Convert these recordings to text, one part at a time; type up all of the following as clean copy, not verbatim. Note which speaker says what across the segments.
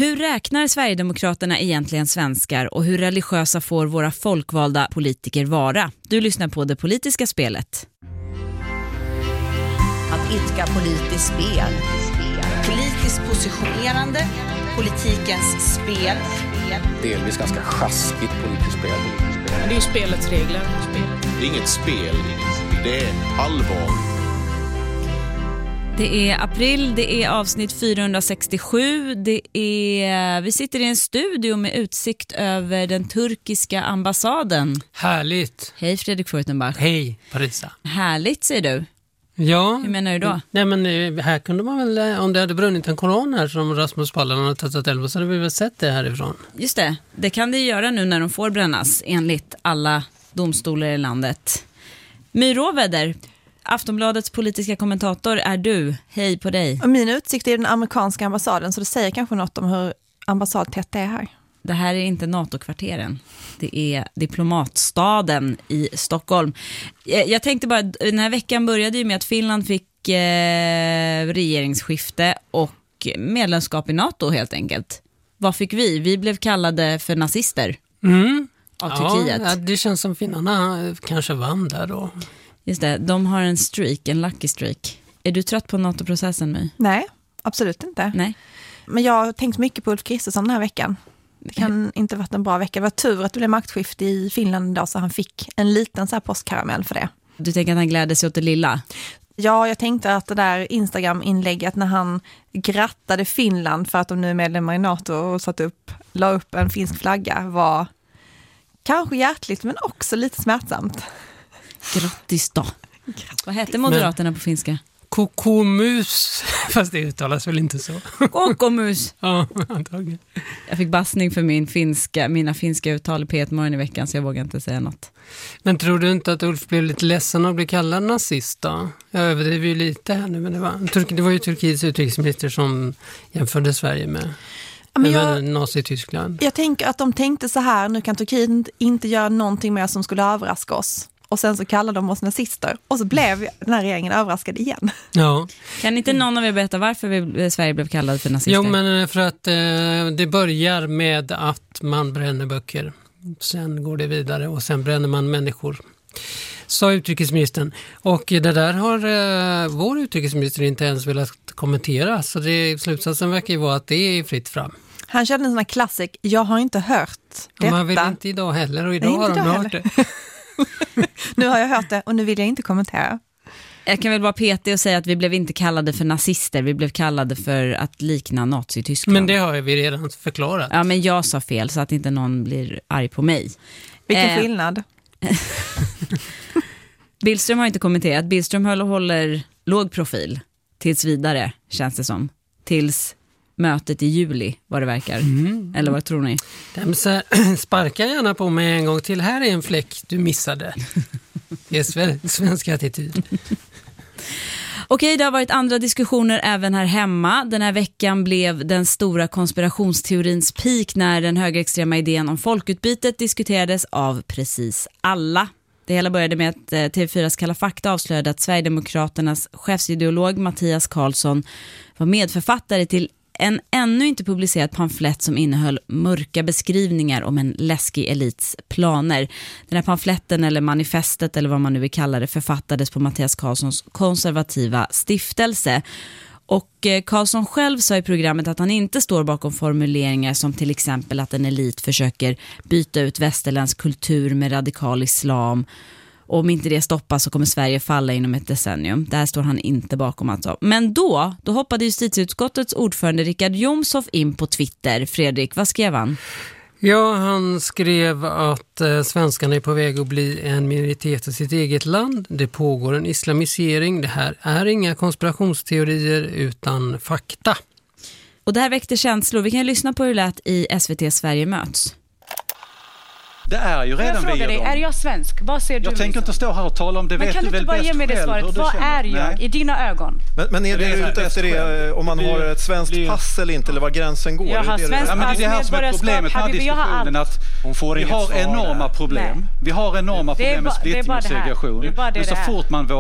Speaker 1: Hur räknar Sverigedemokraterna egentligen svenskar och hur religiösa får våra folkvalda politiker vara? Du lyssnar på Det politiska spelet.
Speaker 2: Att idka politiskt spel. Politiskt positionerande. Politikens spel.
Speaker 3: Delvis ganska sjaskigt politiskt spel.
Speaker 4: Det är ju spelets regler.
Speaker 5: Det är inget spel, det är allvar.
Speaker 1: Det är april, det är avsnitt 467. Vi sitter i en studio med utsikt över den turkiska ambassaden.
Speaker 4: Härligt.
Speaker 1: Hej Fredrik Furtenbach.
Speaker 4: Hej Parisa.
Speaker 1: Härligt säger du.
Speaker 4: Ja.
Speaker 1: Hur menar du då?
Speaker 4: Nej men här kunde man väl, om det hade brunnit en koran här som Rasmus Paludan har tagit eld på, så hade vi väl sett det härifrån.
Speaker 1: Just det, det kan det göra nu när de får brännas enligt alla domstolar i landet. My Råväder, Aftonbladets politiska kommentator är du. Hej på dig.
Speaker 6: Och min utsikt är den amerikanska ambassaden, så det säger kanske något om hur ambassadtätt det är här.
Speaker 1: Det här är inte NATO-kvarteren. Det är diplomatstaden i Stockholm. Jag tänkte bara, den här veckan började ju med att Finland fick regeringsskifte och medlemskap i NATO helt enkelt. Vad fick vi? Vi blev kallade för nazister av Turkiet.
Speaker 4: Ja, det känns som finnarna kanske vann där då.
Speaker 1: Just det, de har en streak, en lucky streak. Är du trött på NATO-processen nu?
Speaker 6: Nej, absolut inte.
Speaker 1: Nej.
Speaker 6: Men jag har tänkt mycket på Ulf Kristersson den här veckan. Det kan inte varit en bra vecka. Det var tur att det blev maktskifte i Finland idag, så han fick en liten så här postkaramell för det. Du
Speaker 1: tänker att han glädde sig åt det lilla?
Speaker 6: Ja, jag tänkte att det där Instagram-inlägget när han grattade Finland för att de nu är medlemmar i NATO och la upp en finsk flagga var kanske hjärtligt men också lite smärtsamt.
Speaker 1: Grattis då. Vad heter Moderaterna på finska?
Speaker 4: Kokomus, fast det uttalas väl inte så.
Speaker 1: Kokomus.
Speaker 4: Ja, antagligen.
Speaker 1: Jag fick bassning för mina finska uttal i P1-morgon i veckan, så jag vågar inte säga något.
Speaker 4: Men tror du inte att Ulf blev lite ledsen att bli kallad nazist då? Jag överdriver ju lite här nu, men det var ju Turkiets utrikesminister som jämförde Sverige med Nazi-Tyskland.
Speaker 6: Jag tänker att de tänkte så här, nu kan Turkiet inte göra någonting mer som skulle överraska oss. Och sen så kallade de oss nazister. Och så blev den här regeringen överraskad igen.
Speaker 4: Ja.
Speaker 1: Kan inte någon av er berätta varför Sverige blev kallad för nazister?
Speaker 4: Jo, men för att det börjar med att man bränner böcker. Sen går det vidare och sen bränner man människor. Sa utrikesministern. Och det där har vår utrikesminister inte ens velat kommentera. Så slutsatsen verkar ju vara att det är fritt fram.
Speaker 6: Han körde en sån här klassik, jag har inte hört detta.
Speaker 4: Man vill inte idag heller, och idag har de hört det.
Speaker 6: Nu har jag hört det och nu vill jag inte kommentera.
Speaker 1: Jag kan väl bara peta och säga att vi blev inte kallade för nazister. Vi blev kallade för att likna Nazi-Tyskland.
Speaker 4: Men det har vi redan förklarat.
Speaker 1: Ja, men jag sa fel så att inte någon blir arg på mig.
Speaker 6: Vilken skillnad.
Speaker 1: Billström har inte kommenterat. Billström håller låg profil tills vidare, känns det som. Tills mötet i juli, vad det verkar. Eller vad tror ni?
Speaker 4: Sparka gärna på mig en gång till. Här är en fläck du missade. Det är svensk attityd.
Speaker 1: Okej, det har varit andra diskussioner även här hemma. Den här veckan blev den stora konspirationsteorins peak när den högerextrema idén om folkutbytet diskuterades av precis alla. Det hela började med att TV4s Kalla fakta avslöjade att Sverigedemokraternas chefsideolog Mattias Karlsson var medförfattare till en ännu inte publicerad pamflett som innehöll mörka beskrivningar om en läskig elits planer. Den här pamfletten eller manifestet eller vad man nu vill kalla det författades på Mattias Karlssons konservativa stiftelse. Och Karlsson själv sa i programmet att han inte står bakom formuleringar som till exempel att en elit försöker byta ut västerländsk kultur med radikal islam. Och om inte det stoppas så kommer Sverige falla inom ett decennium. Där står han inte bakom alltså. Men då hoppade justitieutskottets ordförande Richard Jomshof in på Twitter. Fredrik, vad skrev han?
Speaker 4: Ja, han skrev att svenskarna är på väg att bli en minoritet i sitt eget land. Det pågår en islamisering. Det här är inga konspirationsteorier utan fakta.
Speaker 1: Och det här väckte känslor. Vi kan lyssna på hur det lät i SVT Sverige möts.
Speaker 7: Det är ju redan
Speaker 8: jag frågar dig, är jag svensk? Vad ser du?
Speaker 7: Jag tänker inte stå här och tala om det. Men vet
Speaker 8: kan du
Speaker 7: väl
Speaker 8: inte bara ge mig det svaret? Vad är jag i dina ögon?
Speaker 3: Men är det ute efter det om man har ett svenskt pass eller inte, eller var gränsen går?
Speaker 8: Jag har svenskt pass,
Speaker 7: det är här som är problemet med diskussionen, att vi har enorma problem. Vi har enorma problem med splittring och segregation. Men så fort man vågar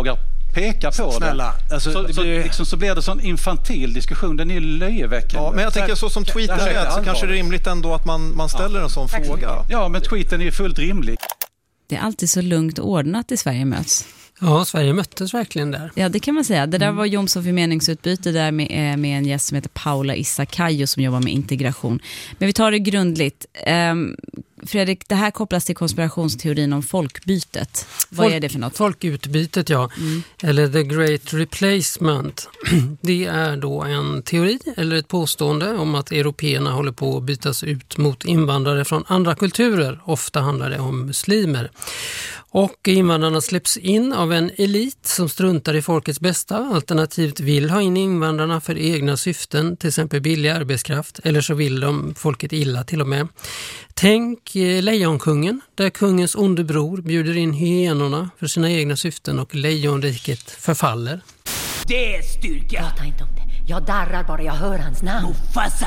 Speaker 7: peka på
Speaker 3: snälla,
Speaker 7: det. Alltså, så blir det sån infantil diskussion. Den är ju löjeväckande.
Speaker 3: Ja, men jag tänker så som tweeten är så kanske det är rimligt ändå att man ställer en sån fråga.
Speaker 7: Ja, men tweeten är ju fullt rimlig.
Speaker 1: Det är alltid så lugnt och ordnat i Sverige möts.
Speaker 4: Ja, Sverige möttes verkligen där.
Speaker 1: Ja, det kan man säga. Det där var Jomshof i meningsutbyte där med en gäst som heter Paula Isakayo som jobbar med integration. Men vi tar det grundligt. Fredrik, det här kopplas till konspirationsteorin om folkbytet. Vad är det för något?
Speaker 4: Folkutbytet, ja. Eller the great replacement. Det är då en teori eller ett påstående om att européerna håller på att bytas ut mot invandrare från andra kulturer. Ofta handlar det om muslimer. Och invandrarna släpps in av en elit som struntar i folkets bästa, alternativt vill ha in invandrarna för egna syften, till exempel billig arbetskraft, eller så vill de folket illa till och med. Tänk Lejonkungen, där kungens onde bror bjuder in hyenorna för sina egna syften och lejonriket förfaller.
Speaker 9: Det är styrka!
Speaker 10: Prata inte om det. Jag darrar bara jag hör hans namn.
Speaker 9: Mufasa!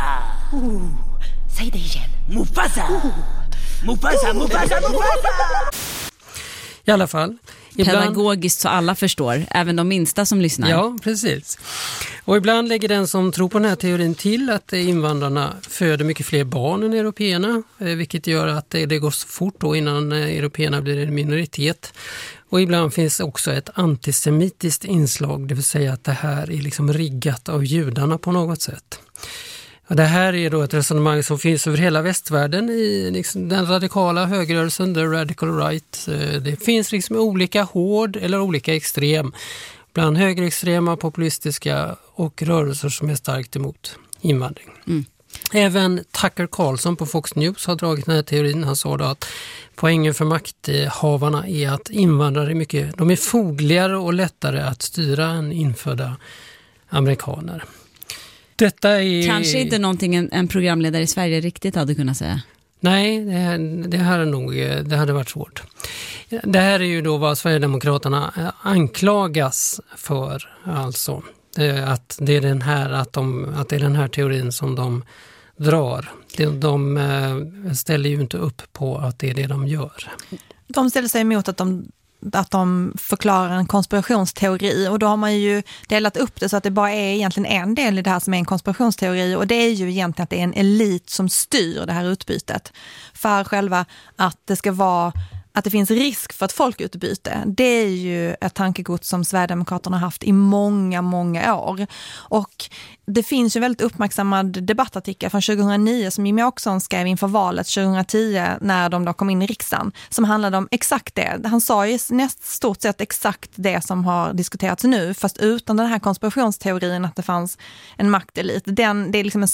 Speaker 10: Säg det igen.
Speaker 9: Mufasa! Mufasa! Mufasa! Mufasa!
Speaker 4: I alla fall.
Speaker 1: Pedagogiskt så alla förstår, även de minsta som lyssnar.
Speaker 4: Ja, precis. Och ibland lägger den som tror på den här teorin till att invandrarna föder mycket fler barn än européerna, vilket gör att det går så fort då innan européerna blir en minoritet. Och ibland finns också ett antisemitiskt inslag, det vill säga att det här är liksom riggat av judarna på något sätt. Och det här är då ett resonemang som finns över hela västvärlden i liksom den radikala högerrörelsen, the radical right. Det finns liksom olika hård eller olika extrem, bland högerextrema, populistiska och rörelser som är starkt emot invandring. Även Tucker Carlson på Fox News har dragit den här teorin. Han sa då att poängen för makthavarna är att invandrare är fogligare och lättare att styra än infödda amerikaner. Detta är...
Speaker 1: Kanske inte någonting en programledare i Sverige riktigt hade kunnat säga.
Speaker 4: Nej, det hade varit svårt. Det här är ju då vad Sverigedemokraterna anklagas för, alltså att det är den här teorin som de drar. De ställer ju inte upp på att det är det de gör.
Speaker 6: De ställer sig emot att de förklarar en konspirationsteori, och då har man ju delat upp det så att det bara är egentligen en del i det här som är en konspirationsteori, och det är ju egentligen att det är en elit som styr det här utbytet. För själva att det ska vara att det finns risk för ett folkutbyte, det är ju ett tankegods som Sverigedemokraterna har haft i många, många år. Och det finns ju väldigt uppmärksammad debattartikel från 2009 som Jimmie Åkesson skrev inför valet 2010 när de då kom in i riksdagen, som handlade om exakt det. Han sa ju stort sett exakt det som har diskuterats nu, fast utan den här konspirationsteorin att det fanns en maktelit. Det är liksom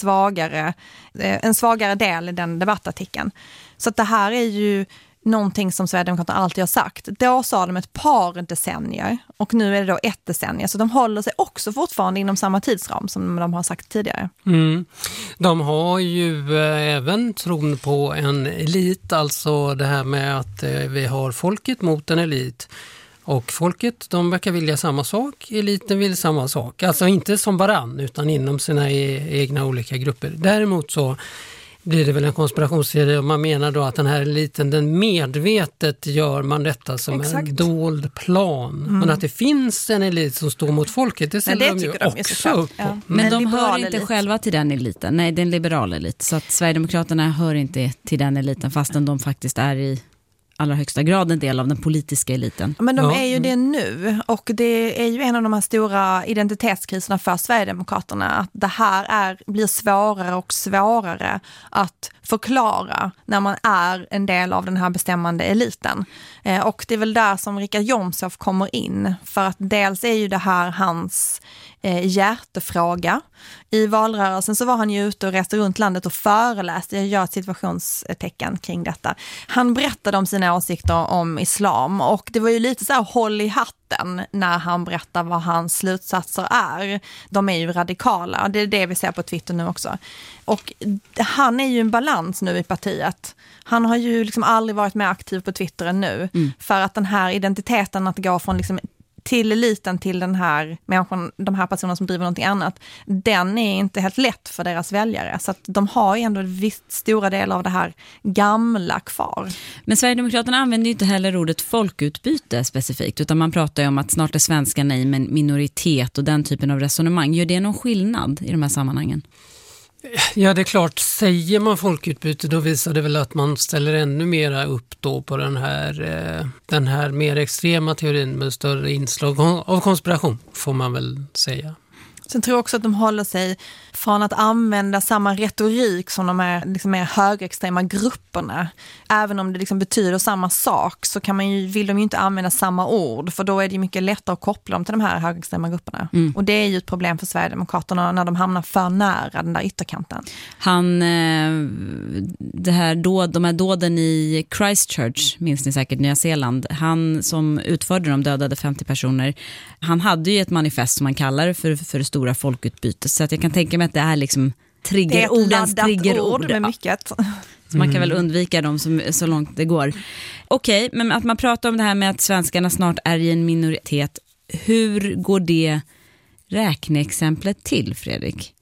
Speaker 6: en svagare del i den debattartikeln. Så att det här är ju någonting som Sverigedemokraterna alltid har sagt. Då sa de ett par decennier och nu är det då 1 decennium. Så de håller sig också fortfarande inom samma tidsram som de har sagt tidigare.
Speaker 4: De har ju även tron på en elit, alltså det här med att vi har folket mot en elit. Och folket, de verkar vilja samma sak, eliten vill samma sak. Alltså inte som varann utan inom sina egna olika grupper. Däremot så blir det väl en konspirationsteori och man menar då att den här eliten, den medvetet gör man detta som en dold plan. Men att det finns en elit som står mot folket, det ställer de ju också upp på.
Speaker 1: Ja. Men de hör inte själva till den eliten. Nej, det är en liberal elit. Så att Sverigedemokraterna hör inte till den eliten fastän de faktiskt är i allra högsta grad en del av den politiska eliten.
Speaker 6: Men de är ju det nu, och det är ju en av de här stora identitetskriserna för Sverigedemokraterna, att det här blir svårare och svårare att förklara när man är en del av den här bestämmande eliten. Och det är väl där som Richard Jomshof kommer in, för att dels är ju det här hans hjärtefråga. I valrörelsen så var han ju ute och reste runt landet och föreläste, jag gör ett situationstecken kring detta. Han berättade om sina åsikter om islam, och det var ju lite så här håll i hatten när han berättar vad hans slutsatser är. De är ju radikala, det är det vi ser på Twitter nu också. Och han är ju en balans nu i partiet. Han har ju liksom aldrig varit mer aktiv på Twitter än nu, för att den här identiteten att gå från liksom till eliten, till den här människan, de här personerna som driver någonting annat, den är inte helt lätt för deras väljare. Så att de har ju ändå visst stora delar av det här gamla kvar.
Speaker 1: Men Sverigedemokraterna använder ju inte heller ordet folkutbyte specifikt, utan man pratar ju om att snart är svenskarna i en minoritet och den typen av resonemang. Gör det någon skillnad i de här sammanhangen?
Speaker 4: Ja, det är klart. Säger man folkutbyte, då visar det väl att man ställer ännu mera upp då på den här mer extrema teorin med större inslag av konspiration, får man väl säga.
Speaker 6: Sen tror jag också att de håller sig från att använda samma retorik som de här liksom mer högerextrema grupperna. Även om det liksom betyder samma sak så vill de ju inte använda samma ord, för då är det mycket lättare att koppla dem till de här högerextrema grupperna. Och det är ju ett problem för Sverigedemokraterna när de hamnar för nära den där ytterkanten.
Speaker 1: De här dåden i Christchurch, minns ni säkert, Nya Zeeland, han som utförde dem, dödade 50 personer, han hade ju ett manifest som man kallar för det stora folkutbytet, så att jag kan tänka mig att det är liksom triggerordens triggerord
Speaker 6: med mycket.
Speaker 1: Så man kan väl undvika dem så långt det går. Okej, men att man pratar om det här med att svenskarna snart är i en minoritet, hur går det räkneexemplet till, Fredrik?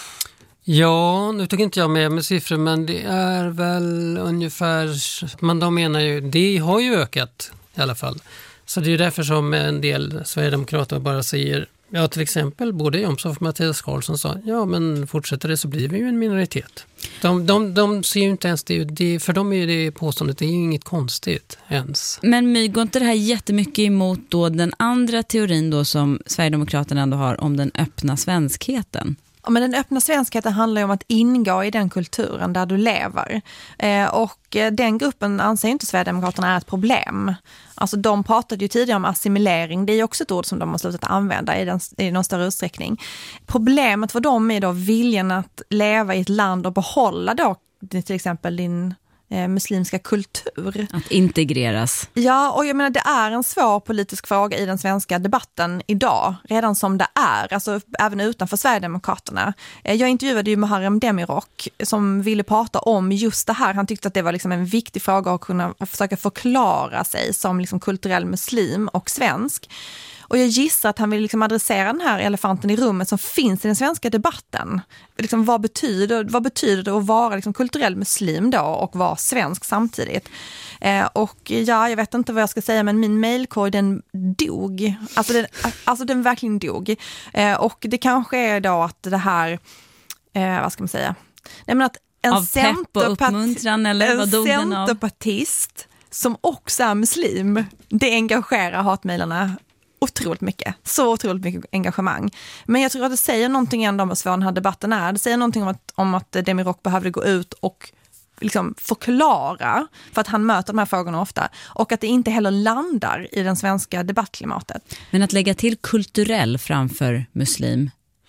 Speaker 4: Ja, nu tog inte jag med siffror, men det är väl ungefär, men de menar ju, det har ju ökat i alla fall. Så det är ju därför som en del Sverigedemokrater bara säger, ja, till exempel både Jomshof och Mattias Karlsson sa, ja men fortsätter det så blir vi ju en minoritet. De ser ju inte ens det, för dem är ju det påståendet, det är ju inget konstigt ens.
Speaker 1: Men My, går inte det här jättemycket emot då den andra teorin då som Sverigedemokraterna ändå har om den öppna svenskheten?
Speaker 6: Ja, men den öppna svenskheten handlar ju om att ingå i den kulturen där du lever. Och den gruppen anser inte Sverigedemokraterna är ett problem. Alltså de pratade ju tidigare om assimilering. Det är ju också ett ord som de har slutat använda i någon större utsträckning. Problemet för dem är då viljan att leva i ett land och behålla då till exempel din muslimska kultur.
Speaker 1: Att integreras.
Speaker 6: Ja, och jag menar det är en svår politisk fråga i den svenska debatten idag, redan som det är, alltså även utanför Sverigedemokraterna. Jag intervjuade ju Muharrem Demirok som ville prata om just det här. Han tyckte att det var liksom en viktig fråga att kunna försöka förklara sig som liksom kulturell muslim och svensk. Och jag gissar att han vill liksom adressera den här elefanten i rummet som finns i den svenska debatten. Liksom, vad betyder det att vara liksom kulturell muslim då och vara svensk samtidigt? Och ja, jag vet inte vad jag ska säga, men min mailkorg den dog. Alltså den verkligen dog. Och det kanske är då att det här, vad ska man säga? Nej, men att
Speaker 1: av pepp och uppmuntran, eller vad dog den av?
Speaker 6: Centerpartist som också är muslim, det engagerar hatmejlarna otroligt mycket. Så otroligt mycket engagemang. Men jag tror att det säger någonting ändå om vad svår den här debatten är. Det säger någonting om att Demirok behövde gå ut och liksom förklara, för att han möter de här frågorna ofta, och att det inte heller landar i den svenska debattklimatet.
Speaker 1: Men att lägga till kulturell framför muslim,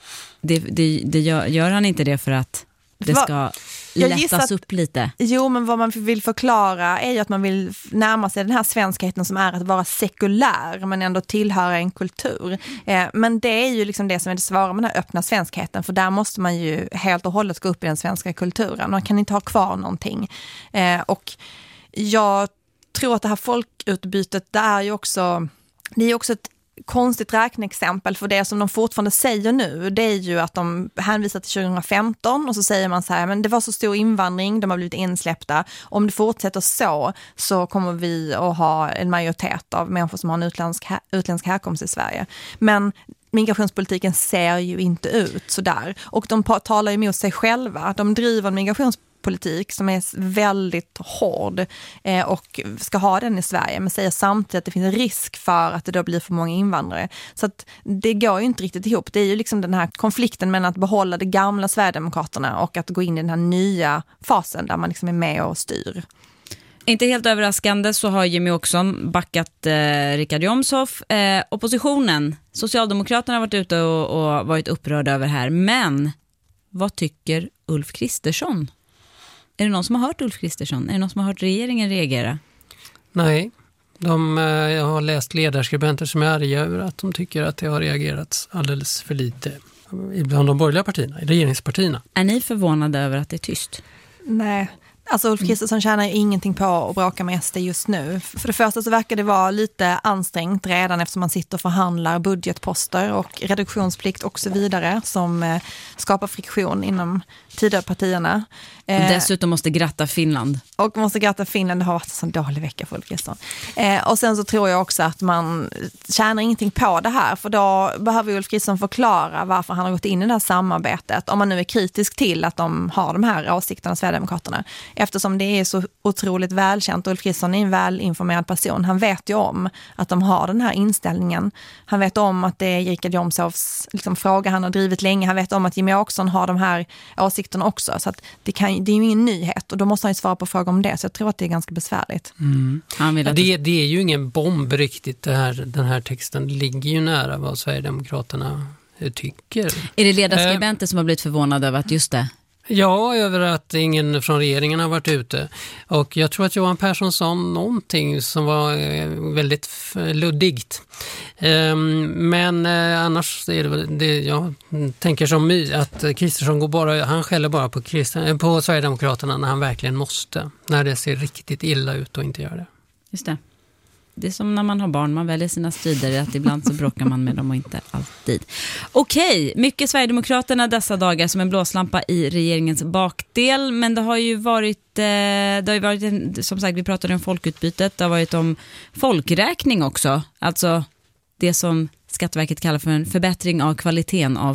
Speaker 1: det gör han inte det för att det ska lättas upp lite?
Speaker 6: Jo, men vad man vill förklara är ju att man vill närma sig den här svenskheten som är att vara sekulär men ändå tillhöra en kultur. Men det är ju liksom det som är det svåra med den här öppna svenskheten, för där måste man ju helt och hållet gå upp i den svenska kulturen. Man kan inte ha kvar någonting. Och jag tror att det här folkutbytet, det är ju också ett konstigt räkneexempel, för det som de fortfarande säger nu, det är ju att de hänvisar till 2015 och så säger man så här, men det var så stor invandring, de har blivit insläppta, om det fortsätter så kommer vi att ha en majoritet av människor som har en utländsk härkomst i Sverige. Men migrationspolitiken ser ju inte ut så där, och de talar ju emot sig själva. De driver en migrationspolitik som är väldigt hård och ska ha den i Sverige, men säger samtidigt att det finns en risk för att det då blir för många invandrare. Så att det går ju inte riktigt ihop. Det är ju liksom den här konflikten mellan att behålla det gamla Sverigedemokraterna och att gå in i den här nya fasen där man liksom är med och styr.
Speaker 1: Inte helt överraskande så har Jimmy Åkesson backat Richard Jomshof. Oppositionen, Socialdemokraterna har varit ute och varit upprörda över det här. Men vad tycker Ulf Kristersson? Är det någon som har hört Ulf Kristersson? Är det någon som har hört regeringen reagera?
Speaker 4: Nej, jag har läst ledarskribenter som är arga över att de tycker att det har reagerats alldeles för lite ibland de borgerliga partierna, i regeringspartierna.
Speaker 1: Är ni förvånade över att det är tyst?
Speaker 6: Nej. Alltså Ulf Kristersson tjänar ju ingenting på att bråka med SD just nu. För det första så verkar det vara lite ansträngt redan eftersom man sitter och förhandlar budgetposter och reduktionsplikt och så vidare som skapar friktion inom Tidöpartierna.
Speaker 1: Dessutom måste gratta Finland.
Speaker 6: Och måste gratta Finland, det har varit en sån dålig vecka för Ulf Kristersson. Och sen så tror jag också att man tjänar ingenting på det här, för då behöver Ulf Kristersson förklara varför han har gått in i det här samarbetet, om man nu är kritisk till att de har de här åsikterna, Sverigedemokraterna. Eftersom det är så otroligt välkänt och Ulf Kristersson är en välinformerad person. Han vet ju om att de har den här inställningen. Han vet om att det är Richard Jomshofs fråga han har drivit länge. Han vet om att Jimmie Åkesson har de här åsikterna också. Så att det är ju ingen nyhet och då måste han ju svara på frågor om det. Så jag tror att det är ganska besvärligt.
Speaker 4: Det är ju ingen bomb riktigt. Den här texten ligger ju nära vad Sverigedemokraterna tycker.
Speaker 1: Är det ledarskribenter som har blivit förvånade över att just det?
Speaker 4: Ja, över att ingen från regeringen har varit ute. Och jag tror att Johan Persson sa någonting som var väldigt luddigt. Men annars är det jag tänker som My att Kristersson han skäller bara på Sverigedemokraterna när han verkligen måste. När det ser riktigt illa ut och inte gör det.
Speaker 1: Just det. Det är som när man har barn, man väljer sina strider, att ibland så bråkar man med dem och inte alltid. Okej, mycket Sverigedemokraterna dessa dagar som en blåslampa i regeringens bakdel, men det har ju varit som sagt, vi pratade om folkutbytet, det har varit om folkräkning också, alltså det som Skatteverket kallar för en förbättring av kvaliteten av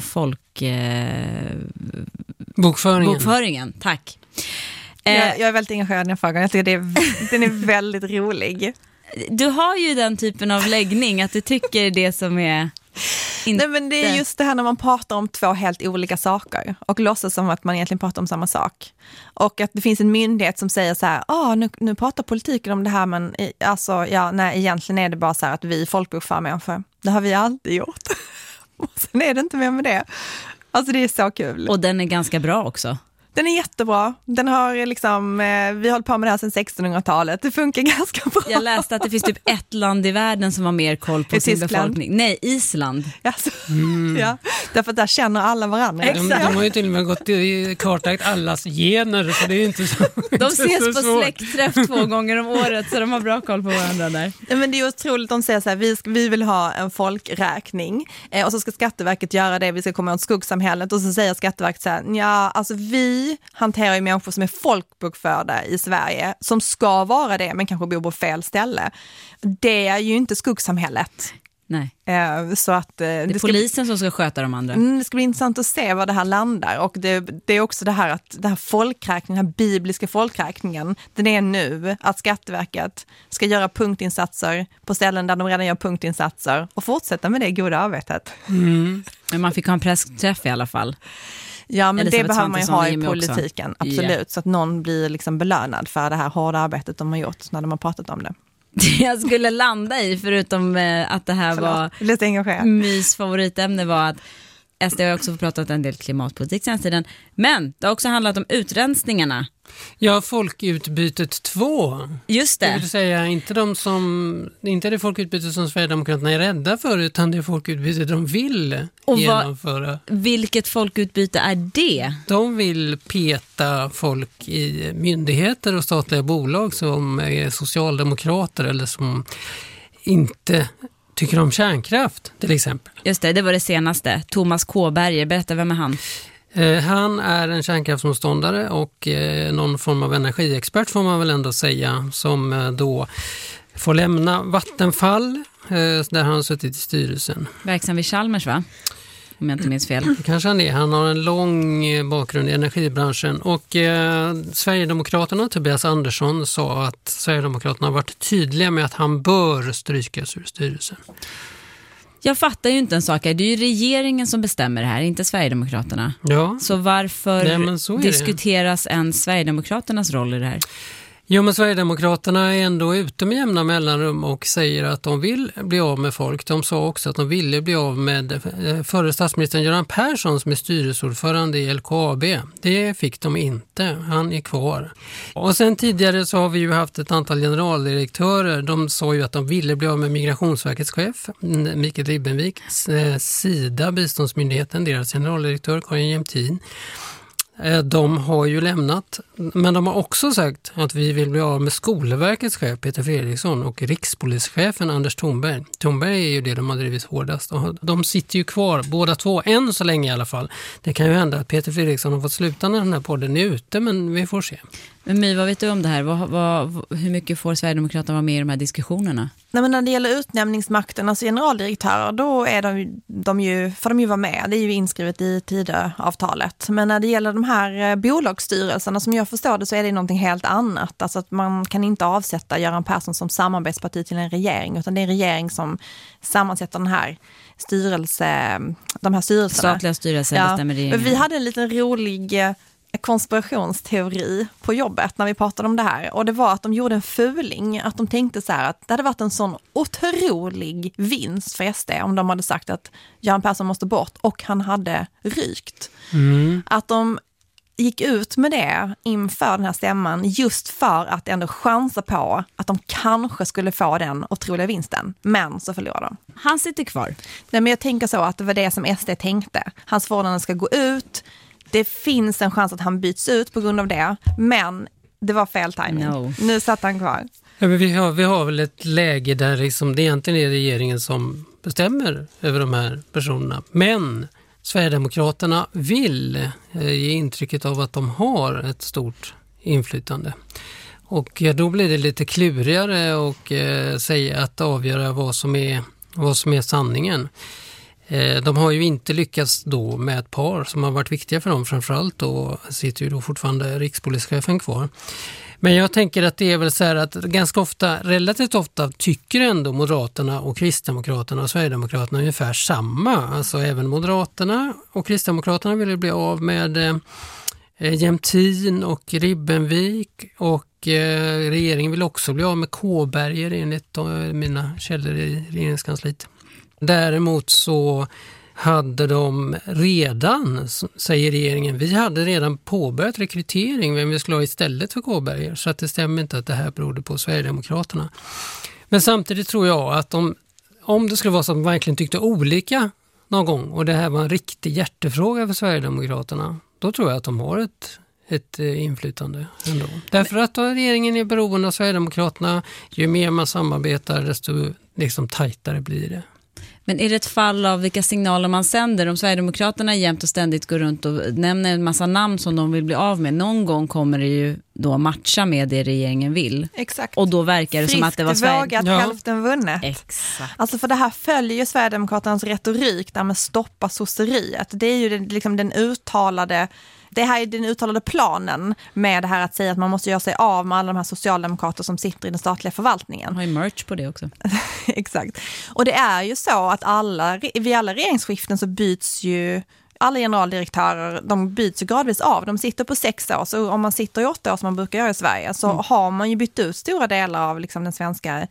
Speaker 1: bokföringen. Tack.
Speaker 6: Jag är väldigt engagerad i den här frågan, jag tycker den är väldigt rolig.
Speaker 1: Du har ju den typen av läggning att du tycker det som är inte... Nej, men
Speaker 6: det är just det här när man pratar om två helt olika saker och låtsas som att man egentligen pratar om samma sak. Och att det finns en myndighet som säger så här, nu pratar politiken om det här, men egentligen är det bara så här att vi folkbokför människor. Det har vi alltid gjort. Och sen är det inte mer med det. Alltså det är så kul.
Speaker 1: Och den är ganska bra också.
Speaker 6: Den är jättebra. Den har vi har hållit på med det här sedan 1600-talet. Det funkar ganska bra.
Speaker 1: Jag läste att det finns typ ett land i världen som har mer koll på sin befolkning. Nej, Island.
Speaker 6: Alltså, ja, därför att där känner alla varandra.
Speaker 4: De har ju till och med gått i kartlagt allas gener, så det är inte så.
Speaker 1: De ses på släktträff 2 gånger om året, så de har bra koll på varandra där.
Speaker 6: Men det är otroligt, de säger så här, vi vill ha en folkräkning och så ska Skatteverket göra det, vi ska komma åt skuggsamhället, och så säger Skatteverket så här, alltså vi hanterar ju människor som är folkbokförda i Sverige, som ska vara det men kanske bor på fel ställe. Det är ju inte skuggsamhället.
Speaker 1: Nej.
Speaker 6: Så att,
Speaker 1: det är polisen som ska sköta de andra.
Speaker 6: Det ska bli intressant att se var det här landar. Och det är också det här att den här folkräkningen, den här bibliska folkräkningen, den är nu att Skatteverket ska göra punktinsatser på ställen där de redan gör punktinsatser och fortsätta med det goda arbetet.
Speaker 1: Men man fick ha en pressträff i alla fall.
Speaker 6: Ja, men
Speaker 1: Elisabeth
Speaker 6: det behöver man ju ha i
Speaker 1: också.
Speaker 6: politiken, absolut. Yeah. Så att någon blir belönad för det här hårda arbetet de har gjort när de har pratat om det.
Speaker 1: Jag skulle landa i, förutom att det här var Mys favoritämne, var att SD har också pratat en del klimatpolitik sen tiden. Men det har också handlat om utrensningarna.
Speaker 4: Ja, folkutbytet 2.
Speaker 1: Just det.
Speaker 4: Det vill säga inte det folkutbytet som Sverigedemokraterna är rädda för, utan det folkutbytet de vill genomföra.
Speaker 1: Vilket folkutbyte är det?
Speaker 4: De vill peta folk i myndigheter och statliga bolag som är socialdemokrater eller som inte tycker om kärnkraft, till exempel.
Speaker 1: Just det var det senaste. Thomas Kåberger, berätta, vem är han?
Speaker 4: Han är en kärnkraftsmotståndare och någon form av energiexpert får man väl ändå säga, som då får lämna Vattenfall där han har suttit i styrelsen.
Speaker 1: Verksam vid Chalmers, va? Om jag inte minns fel.
Speaker 4: Kanske han är. Han har en lång bakgrund i energibranschen och Sverigedemokraterna, Tobias Andersson, sa att Sverigedemokraterna har varit tydliga med att han bör strykas ur styrelsen.
Speaker 1: Jag fattar ju inte en sak här. Det är ju regeringen som bestämmer det här, inte Sverigedemokraterna.
Speaker 4: Ja.
Speaker 1: Så varför diskuteras än Sverigedemokraternas roll i det här?
Speaker 4: Jo, men Sverigedemokraterna är ändå ute med jämna mellanrum och säger att de vill bli av med folk. De sa också att de ville bli av med förre statsministern Göran Persson som är styrelseordförande i LKAB. Det fick de inte. Han är kvar. Och sen tidigare så har vi ju haft ett antal generaldirektörer. De sa ju att de ville bli av med Migrationsverkets chef, Mikael Ribbenvik, Sida, biståndsmyndigheten, deras generaldirektör Karin Jämtin. De har ju lämnat, men de har också sagt att vi vill bli av med Skolverkets chef Peter Fredriksson och rikspolischefen Anders Thornberg. Thornberg är ju det de har drivit hårdast. De sitter ju kvar, båda två, än så länge i alla fall. Det kan ju hända att Peter Fredriksson har fått sluta när den här podden är ute, men vi får se. Men
Speaker 1: My, vad vet du om det här? Hur mycket får Sverigedemokraterna vara med i de här diskussionerna?
Speaker 6: Nej, men när det gäller utnämningsmakten, alltså generaldirektörer, då är de ju, får de ju vara med. Det är ju inskrivet i Tidöavtalet. Men när det gäller de här bolagsstyrelserna, som jag förstår det, så är det någonting helt annat. Alltså att man kan inte avsätta Göran Persson som samarbetsparti till en regering, utan det är en regering som sammansätter de här styrelserna.
Speaker 1: Statliga styrelser bestämmer regeringen.
Speaker 6: Vi hade en liten rolig konspirationsteori på jobbet när vi pratade om det här, och det var att de gjorde en fuling, att de tänkte så här att det hade varit en sån otrolig vinst för SD om de hade sagt att Göran Persson måste bort och han hade rykt. Att de gick ut med det inför den här stämman just för att ändå chansa på att de kanske skulle få den otroliga vinsten, men så förlorade de.
Speaker 1: Han sitter kvar.
Speaker 6: Nej, men jag tänker så att det var det som SD tänkte. Hans förordnande ska gå ut. Det finns en chans att han byts ut på grund av det, men det var fel timing.
Speaker 1: No.
Speaker 6: Nu satt han kvar.
Speaker 4: Ja, men vi har väl ett läge där liksom det egentligen är regeringen som bestämmer över de här personerna. Men Sverigedemokraterna vill ge intrycket av att de har ett stort inflytande. Och då blir det lite klurigare och säga att avgöra vad som är sanningen. De har ju inte lyckats då med ett par som har varit viktiga för dem, framförallt då sitter ju då fortfarande rikspolischefen kvar. Men jag tänker att det är väl så här att ganska ofta, relativt ofta, tycker ändå Moderaterna och Kristdemokraterna och Sverigedemokraterna ungefär samma. Alltså även Moderaterna och Kristdemokraterna vill bli av med Jämtin och Ribbenvik, och regeringen vill också bli av med Kåberger enligt mina källor i regeringskansliet. Däremot så hade de redan, säger regeringen, vi hade redan påbörjat rekrytering vem vi skulle ha istället för Kåberger, så att det stämmer inte att det här berodde på Sverigedemokraterna. Men samtidigt tror jag att om det skulle vara så att de verkligen tyckte olika någon gång och det här var en riktig hjärtefråga för Sverigedemokraterna, då tror jag att de har ett inflytande ändå. Därför att regeringen är beroende av Sverigedemokraterna, ju mer man samarbetar desto liksom tajtare blir det.
Speaker 1: Men är det ett fall av vilka signaler man sänder? Om Sverigedemokraterna jämt och ständigt går runt och nämner en massa namn som de vill bli av med, någon gång kommer det ju då matcha med det regeringen vill.
Speaker 6: Exakt.
Speaker 1: Och då verkar det som att det var
Speaker 6: Sverigedemokraterna. Hälften vunnet.
Speaker 1: Exakt.
Speaker 6: Alltså för det här följer ju Sverigedemokraternas retorik där med stoppa sosseriet. Det är ju den uttalade... Det här är den uttalade planen med det här att säga att man måste göra sig av med alla de här socialdemokrater som sitter i den statliga förvaltningen.
Speaker 1: Man har ju merch på det också.
Speaker 6: Exakt. Och det är ju så att vid alla regeringsskiften så byts ju alla generaldirektörer, de byts ju gradvis av. De sitter på 6 år, så om man sitter i 8 år som man brukar göra i Sverige så har man ju bytt ut stora delar av liksom den svenska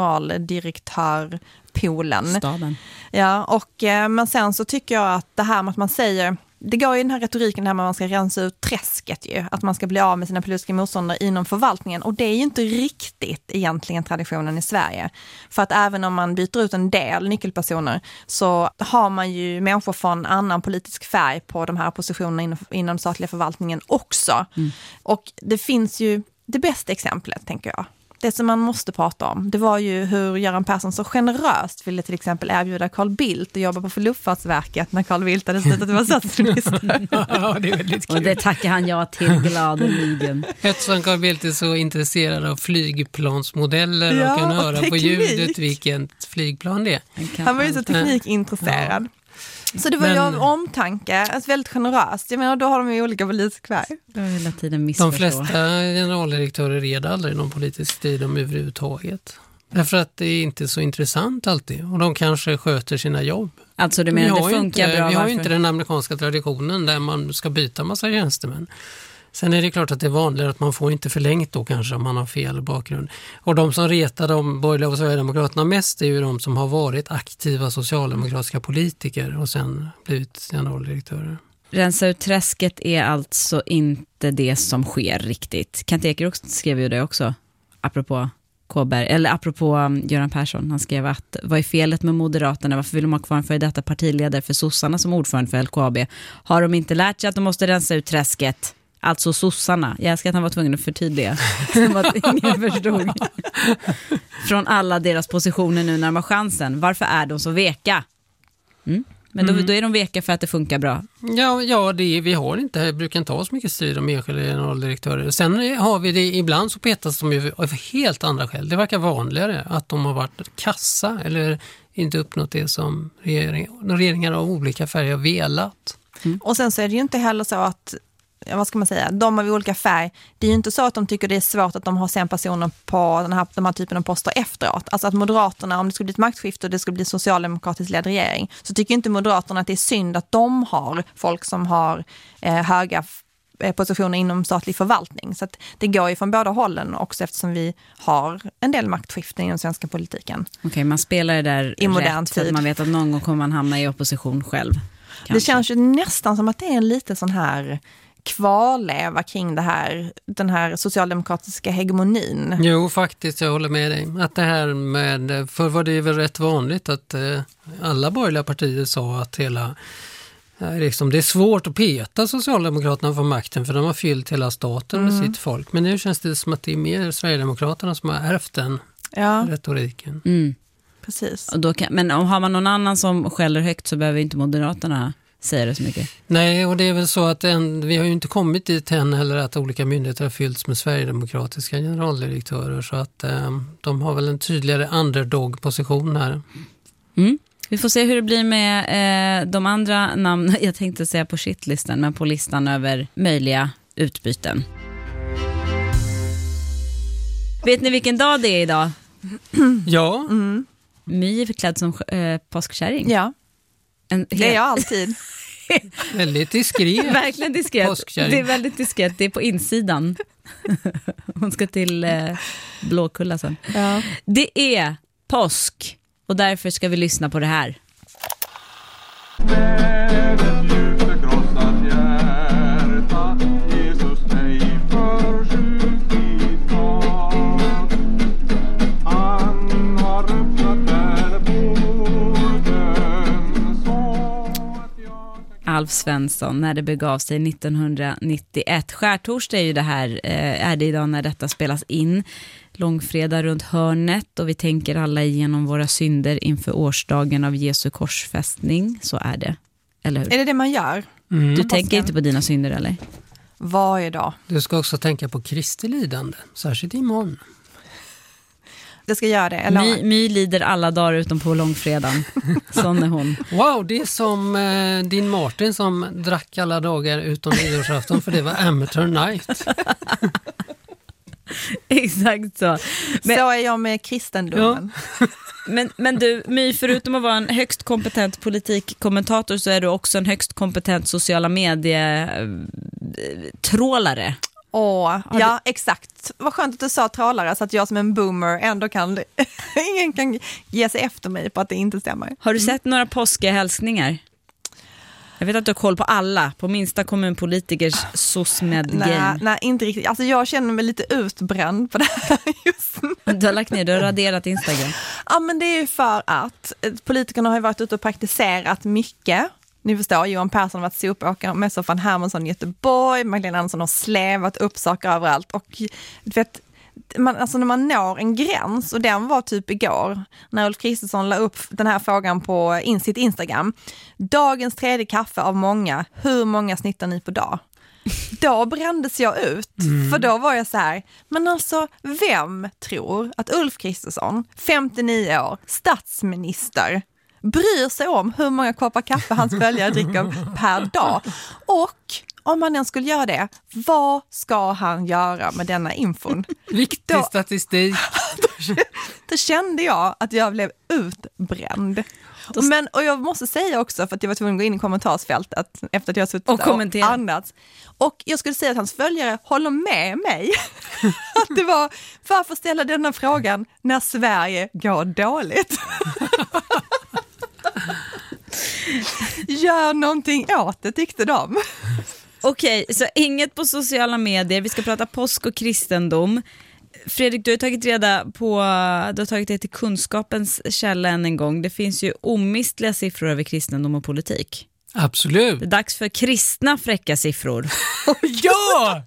Speaker 6: generaldirektörpoolen.
Speaker 1: Staben.
Speaker 6: Ja, men sen så tycker jag att det här med att man säger... Det går ju den här retoriken där man ska rensa ut träsket ju. Att man ska bli av med sina politiska motståndare inom förvaltningen. Och det är ju inte riktigt egentligen traditionen i Sverige. För att även om man byter ut en del nyckelpersoner så har man ju människor från annan politisk färg på de här positionerna inom statliga förvaltningen också. Och det finns ju det bästa exemplet, tänker jag. Det som man måste prata om, det var ju hur Göran Persson så generöst ville till exempel erbjuda Carl Bildt att jobba på Luftfartsverket när Carl Bildt hade slutat att vara statsminister.
Speaker 4: Ja, det är väldigt kul.
Speaker 1: Och det tackar han ja till gladeligen.
Speaker 4: Eftersom Carl Bildt är så intresserad av flygplansmodeller och kan höra på ljudet vilket flygplan det är.
Speaker 6: Han var ju så teknikintresserad. Ja. Så det var ju av omtanke, alltså väldigt generöst. Jag menar, då har de ju olika politisk färg.
Speaker 1: Hela tiden missförstå.
Speaker 4: De flesta generaldirektörer red aldrig någon politisk strid om överhuvudtaget. Därför att det är inte så intressant alltid. Och de kanske sköter sina jobb.
Speaker 1: Alltså du menar det funkar bra?
Speaker 4: Vi har ju inte den amerikanska traditionen där man ska byta massa tjänstemän. Sen är det klart att det är vanligare att man får inte förlängt då kanske om man har fel bakgrund. Och de som retar de borgerliga och Sverigedemokraterna mest är ju de som har varit aktiva socialdemokratiska politiker och sen blivit generaldirektörer.
Speaker 1: Rensa ut träsket är alltså inte det som sker riktigt. Kent Ekeroth skrev ju det också, apropå Kåberg, eller apropå Göran Persson, han skrev att vad är felet med Moderaterna? Varför vill de ha kvar en före detta partiledare för sossarna som ordförande för LKAB? Har de inte lärt sig att de måste rensa ut träsket? Alltså sossarna. Jag älskar att han var tvungen att förtydliga. Som att ingen förstod. Från alla deras positioner nu när de har chansen. Varför är de så veka? Men då är de veka för att det funkar bra.
Speaker 4: Ja, vi har inte, brukar inte ha så mycket styr om enskilda generaldirektörer. Sen har vi det, ibland så petas de ju av helt andra skäl. Det verkar vanligare att de har varit kassa eller inte uppnått det som regeringar av olika färger har velat.
Speaker 6: Och sen så är det ju inte heller så att, vad ska man säga, de av olika färg, det är ju inte så att de tycker det är svårt att de har sen personer på de här typen av poster efteråt. Alltså att Moderaterna, om det skulle bli ett maktskifte och det skulle bli socialdemokratiskt ledd regering, så tycker inte Moderaterna att det är synd att de har folk som har höga positioner inom statlig förvaltning. Så att det går ju från båda hållen också, eftersom vi har en del maktskiften inom svenska politiken.
Speaker 1: Okej, man spelar det där
Speaker 6: i modern
Speaker 1: rätt, tid. Så att man vet att någon gång kommer man hamna i opposition själv. Kanske.
Speaker 6: Det känns ju nästan som att det är en lite sån här kvarleva kring den här socialdemokratiska hegemonin.
Speaker 4: Jo, faktiskt, jag håller med dig. Att det här med, för var det väl rätt vanligt att alla borgerliga partier sa att liksom, det är svårt att peta Socialdemokraterna från makten för de har fyllt hela staten med sitt folk. Men nu känns det som att det är mer Sverigedemokraterna som har ärvt den retoriken.
Speaker 6: Precis.
Speaker 1: Och då men om har man någon annan som skäller högt så behöver inte Moderaterna säger det så mycket.
Speaker 4: Nej, och det är väl så att vi har ju inte kommit dit än heller att olika myndigheter har fyllts med sverigedemokratiska generaldirektörer, så att de har väl en tydligare underdog-position här.
Speaker 1: Vi får se hur det blir med de andra namn, jag tänkte säga på shitlistan, men på listan över möjliga utbyten. Vet ni vilken dag det är idag?
Speaker 4: Ja.
Speaker 1: My är förklädd som påskkärring.
Speaker 6: Ja. Det är jag alltid.
Speaker 4: Väldigt diskret.
Speaker 1: Verkligen diskret. Det är väldigt diskret. Det är på insidan. Hon ska till Blåkulla sen.
Speaker 6: Ja.
Speaker 1: Det är påsk. Och därför ska vi lyssna på det här. Alf Svensson, när det begav sig 1991. Skärtorsdag är ju det här, är det idag när detta spelas in. Långfredag runt hörnet och vi tänker alla igenom våra synder inför årsdagen av Jesu korsfästning. Så är det, eller hur?
Speaker 6: Är det man gör?
Speaker 1: Du tänker inte på dina synder, eller?
Speaker 6: Varje dag.
Speaker 4: Du ska också tänka på Kristi lidande, särskilt imorgon.
Speaker 6: Det ska göra det, eller?
Speaker 1: My lider alla dagar utom på långfredagen. Sån är hon.
Speaker 4: Wow, det är som din Martin som drack alla dagar utom nyårsafton, för det var amateur night.
Speaker 1: Exakt så.
Speaker 6: Men, så är jag med kristendomen.
Speaker 1: Ja. Men du, My, förutom att vara en högst kompetent politikkommentator så är du också en högst kompetent sociala medietrålare.
Speaker 6: Ja, exakt. Vad skönt att du sa trålare, så att jag som en boomer ändå ingen kan ge sig efter mig på att det inte stämmer.
Speaker 1: Har du sett några påskehälsningar? Jag vet att du har koll på alla, på minsta kommunpolitikers soc-med-game.
Speaker 6: Nej, inte riktigt. Alltså jag känner mig lite utbränd på det här just nu.
Speaker 1: Du har lagt ner, du har raderat Instagram.
Speaker 6: Ja, men det är ju för att politikerna har ju varit ute och praktiserat mycket. Ni förstår, Johan Persson har varit sopåkare med Soffan Hermansson i Göteborg, Magdalena Andersson har slävat upp saker överallt. Och du vet, alltså när man når en gräns, och den var typ igår när Ulf Kristersson la upp den här frågan på sitt Instagram. Dagens 3:e kaffe av många, hur många snittar ni på dag? Då brändes jag ut, för då var jag så här, men alltså vem tror att Ulf Kristersson, 59 år, statsminister, bryr sig om hur många koppar kaffe hans följare dricker per dag? Och om han ens skulle göra det, vad ska han göra med denna infon?
Speaker 4: Viktig statistik.
Speaker 6: Då kände jag att jag blev utbränd. Och jag måste säga också, för att jag var tvungen att gå in i kommentarsfältet efter att jag suttit och andats. Och jag skulle säga att hans följare håller med mig. Att det var, varför ställa denna frågan när Sverige går dåligt? Gör någonting åt det, tyckte de.
Speaker 1: Okej, så inget på sociala medier. Vi ska prata påsk och kristendom. Fredrik, du har tagit dig till kunskapens källa än en gång. Det finns ju omistliga siffror över kristendom och politik.
Speaker 4: Absolut.
Speaker 1: Det är dags för kristna fräcka siffror.
Speaker 4: Ja!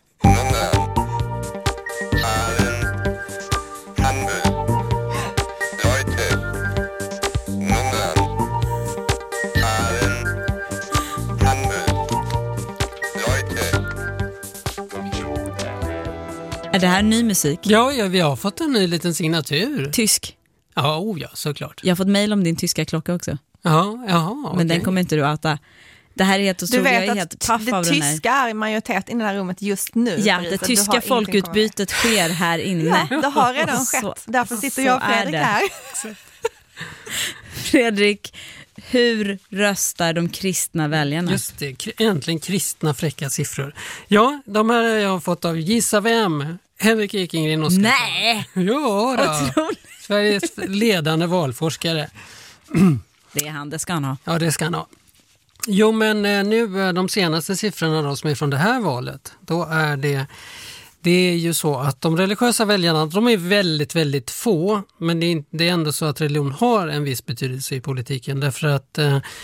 Speaker 1: Är det här ny musik?
Speaker 4: Ja, vi har fått en ny liten signatur.
Speaker 1: Tysk?
Speaker 4: Ja, såklart.
Speaker 1: Jag har fått mejl om din tyska klocka också.
Speaker 4: Jaha,
Speaker 1: men den kommer inte du att äta. Det här är helt otroligt.
Speaker 6: Du vet
Speaker 1: jag är helt paff
Speaker 6: att
Speaker 1: av
Speaker 6: det
Speaker 1: den här.
Speaker 6: tyska är i majoritet i det här rummet just nu.
Speaker 1: Ja,
Speaker 6: Paris,
Speaker 1: det tyska folkutbytet sker här inne.
Speaker 6: Ja, det har redan skett. Därför sitter jag och Fredrik här.
Speaker 1: Fredrik, hur röstar de kristna väljarna?
Speaker 4: Just det, äntligen kristna fräcka siffror. Ja, de här jag har fått av Gissa vem? Henrik Ekengren och
Speaker 1: Nej!
Speaker 4: Ja då. Sveriges ledande valforskare.
Speaker 1: Det är han, det ska han ha.
Speaker 4: Ja, det ska han ha. Jo, men nu de senaste siffrorna då, som är från det här valet, då är det är ju så att de religiösa väljarna, de är väldigt, väldigt få, men det är ändå så att religion har en viss betydelse i politiken, därför att